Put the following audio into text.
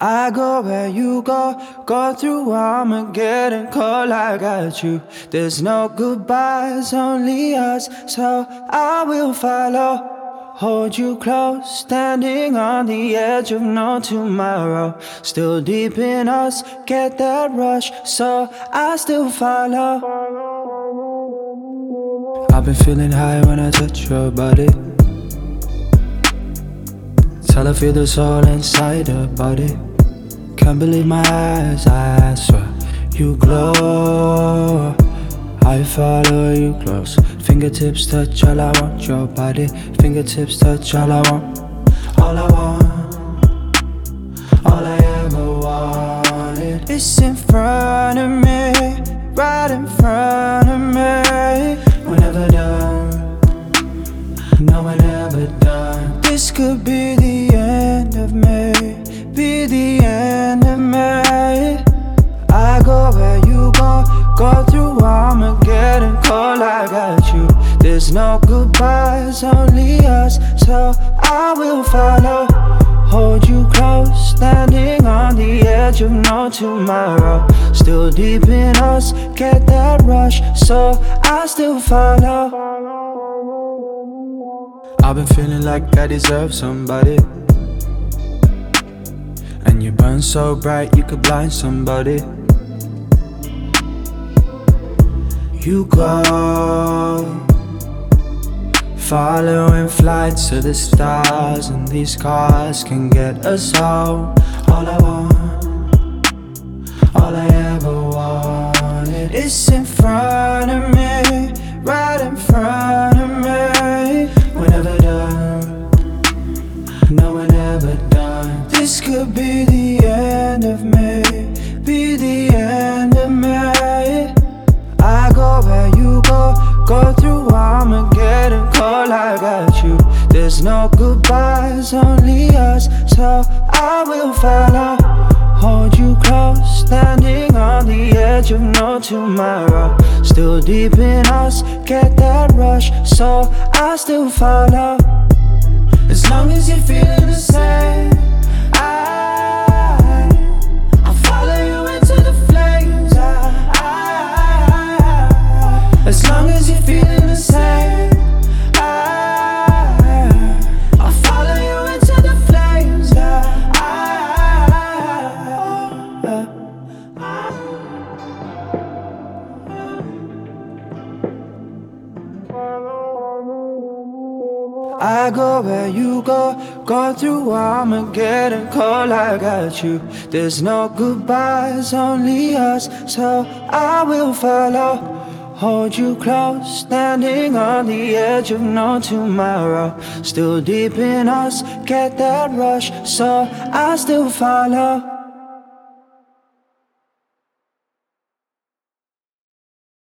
I go where you go, go through Armageddon, cold I got you. There's no goodbyes, only us, so I will follow. Hold you close, standing on the edge of no tomorrow. Still deep in us, get that rush, so I still follow. I've been feeling high when I touch your body. Till I feel the soul inside her body. Can't believe my eyes, I swear you glow. I follow you close. Fingertips touch all I want, your body. Fingertips touch all I want. All I want, all I ever wanted. It's in front of me, right in front of me. We're never done, no we're never done. This could be the end of me, be the end of me. I go where you go, go through Armageddon, cold I got you. There's no goodbyes, only us, so I will follow. Hold you close, standing on the edge of no tomorrow. Still deep in us, get that rush, so I still follow. I've been feeling like I deserve somebody, and you burn so bright you could blind somebody. You go, following flights to the stars, and these cars can get us home. All I want, all I ever wanted, is in front of me, right in front of me. We're never done, no we're never done. This could be the end of me, be the end of me. I go where you go, go through Armageddon, cold I got you. There's no goodbyes, only us, so I will follow. Hold you close, standing on the edge of no tomorrow. Still deep in us, get that rush, so I still follow. As long as you're feeling the same, I'll follow you into the flames. As long as you're feeling the same, I'll follow you into the flames. I go where you go, go through Armageddon, cold I got you. There's no goodbyes, only us, so I will follow. Hold you close, standing on the edge of no tomorrow. Still deep in us, get that rush, so I still follow.